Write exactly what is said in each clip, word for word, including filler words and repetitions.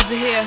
are here.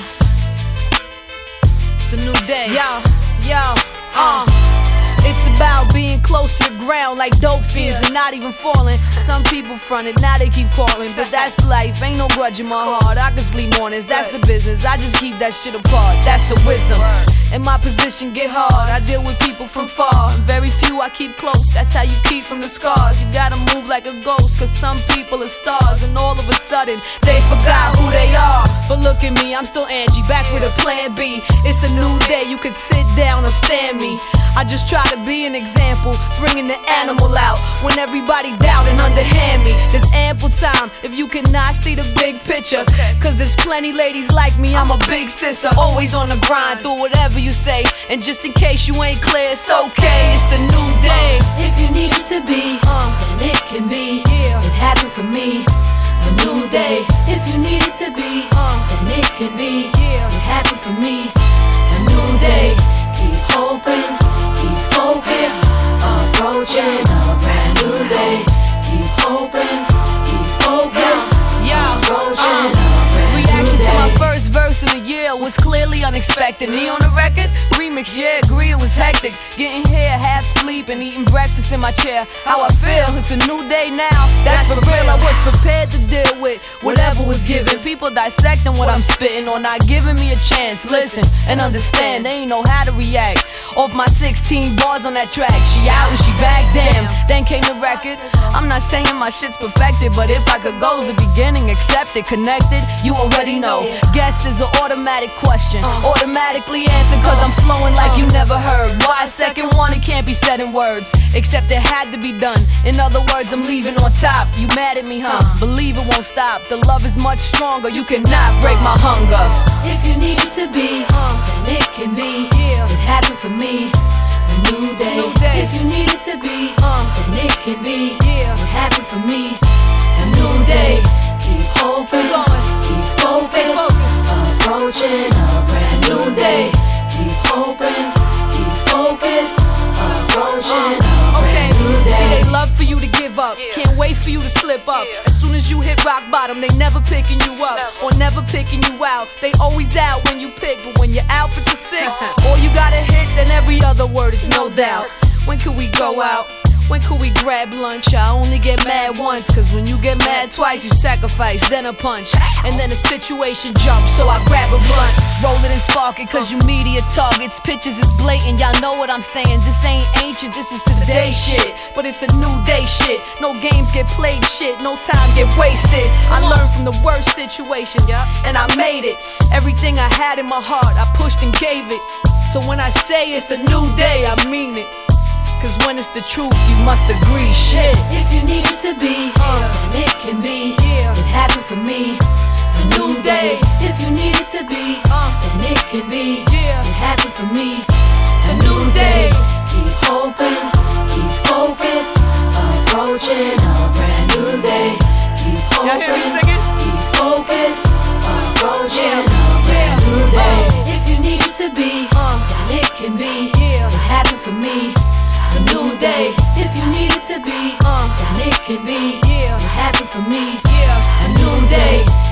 It's a new day. Yo, yo, uh. It's about being close to the ground like dope fiends and not even falling. Some people fronted, now they keep calling, but that's life, ain't no grudge in my heart. I can sleep mornings, that's the business, I just keep that shit apart, that's the wisdom. And my position get hard, I deal with people from far, very few I keep close, that's how you keep from the scars. You gotta move like a ghost, cause some people are stars, and all of a sudden, they forgot who they are. But look at me, I'm still Angie, back with a plan B. It's a new day, you could sit down or stand me. I just try to be an example, bringing the animal out when everybody doubt and underhand me. There's ample time if you cannot see the big picture, cause there's plenty ladies like me, I'm a big sister, always on the grind through whatever you say. And just in case you ain't clear, it's okay, it's a new day. If you need it to be, uh, then it can be. It happened for me, it's a new day. If you need it to be, uh, then it can be. It happened for me, it's a new day. Keep hoping, keep focused, approaching a brand new day. Keep hoping, keep focused, approaching a brand new day. Reaction to my first verse in a year was clearly unexpected. Me on the record, remix, yeah, agree it was hectic. Getting here, half sleep and eating breakfast in my chair. How I feel, it's a new day now, that's for real. I was prepared to deal with whatever was given. People dissecting what I'm spitting or not giving me a chance. Listen and understand, they ain't know how to react. Off my sixteen bars on that track, she out and she back, damn. Then came the record. I'm not saying my shit's perfected, but if I could go's the beginning, accepted, connected, you already know. Guess is an automatic question, automatically answered, cause I'm flowing like you never heard. Why a second one, it can't be said in words, except it had to be done. In other words, I'm leaving on top. You mad at me, huh? Believe it won't stop. The love is much stronger, you cannot break my hunger. If you need it to be, uh, then it can be. It happened for me, a new day. If you need it to be, uh, then it can be. It happened for me, it's a new day. Keep hoping, keep focused, approaching a brand new day. Keep hoping, keep focused, approaching a brand new day. See, they love for you to give up, can't wait for you to slip up. As soon as you hit rock bottom, they never picking you up or never picking you out. They always out when you pick, but when your outfits are sick, or you got a hit, then every other word is no doubt. When could we go out? When could we grab lunch? I only get mad once, cause when you get mad twice, you sacrifice, then a punch, and then a situation jumps, so I grab a blunt, roll it and spark it, cause you media targets, pictures is blatant, y'all know what I'm saying. This ain't ancient, this is today shit, but it's a new day shit. No games get played shit, no time get wasted. I learned from the worst situations, and I made it. Everything I had in my heart, I pushed and gave it. So when I say it's a new day, I mean it. Cause when it's the truth, you must agree, shit. If you need it to be, uh, then it can be. It happened for me, it's a new day. If you need it to be, uh, then it can be. It happened for me, it's a new day. Keep hoping, keep focused, approaching a brand new day. Keep hoping, keep focused, approaching a brand new day. If you need it to be, uh, then it can be. It happened for me, it's a new day. If you need it to be, uh, then it can be. It happened for me, it's a new day.